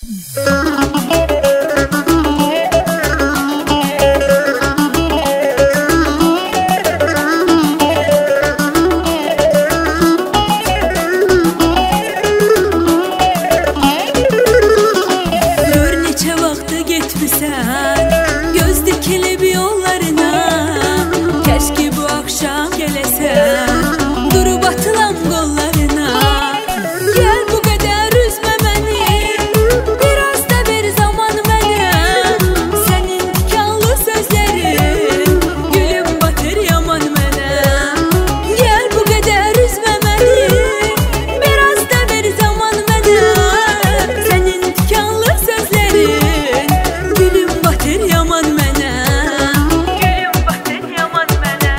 Göz dikilib yollarına, keşke bu akşam gelesen, durup atılan kollarına. Gel bu kadar üzme beni, biraz da bir zaman mənə. Senin dikanlı sözlerin, gülüm batır yaman mənə. Gel bu kadar üzme beni, biraz da bir zaman mənə. Senin dikanlı sözlerin, yaman mənə, gülüm batır yaman mənə.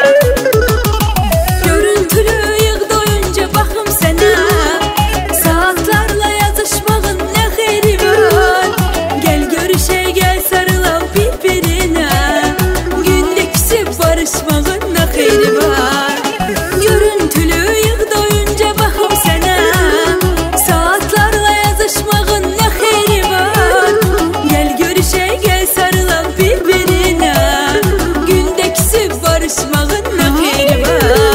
Görüntülü yığ doyunca baxım sənə, saatlarla yazışmağın nə xeyri var. Gel görüşək, gel sarılaq bir-birinə, gündə küsüb barışmağın nə xeyri var. Görüntülü yığ doyunca baxım sənə, saatlarla yazışmağın nə xeyri var. Gel görüşək, gel sarılaq bir-birinə, gündə küsüb barışmağın nə xeyri var.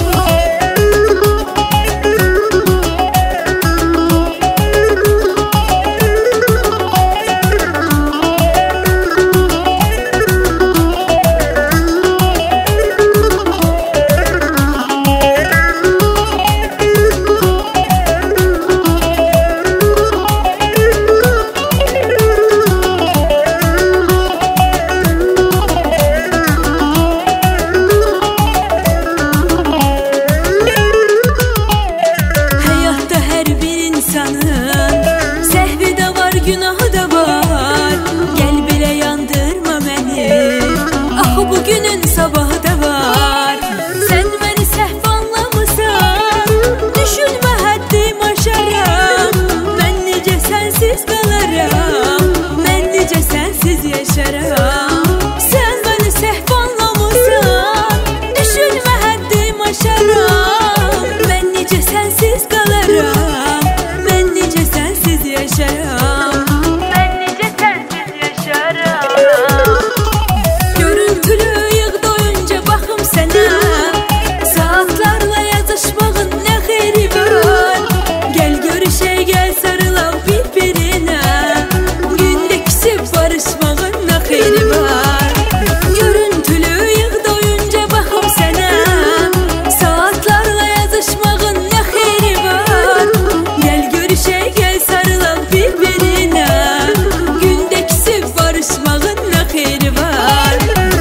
Səhvi də var, günahı da var. Gel belə yandırma məni, axı bugünün sabahı da var. Sən məni səhv anlamısan, düşünmə həddim aşaram. Mən necə sənsiz qalaram, mən necə sənsiz yaşaram. Sən məni səhv anlamısan, düşünmə həddim aşaram. Mən necə sənsiz qalaram, mən necə sənsiz yaşaram. Mən necə sənsiz yaşaram. Görüntülü yığ doyunca baxım sənə, saatlarla yazışmağın nə xeyri var. Gel görüşək, gel sarılaq bir-birinə, gündə küsüb barışmağın nə xeyri var. Görüntülü yığ doyunca baxım sənə, saatlarla yazışmağın nə xeyri var. Gel görüşək, gel sarılaq bir-birinə, gündə küsüb barışmağın nə xeyri var.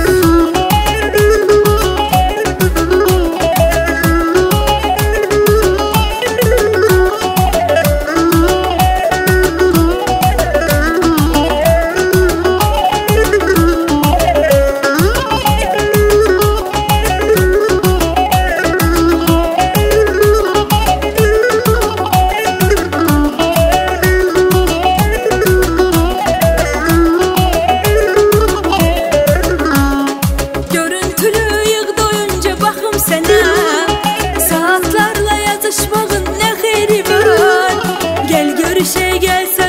Görüntülü yığ doyunca baxım sənə, saatlarla yazışmağın nə xeyri var. Gel görüşək, gel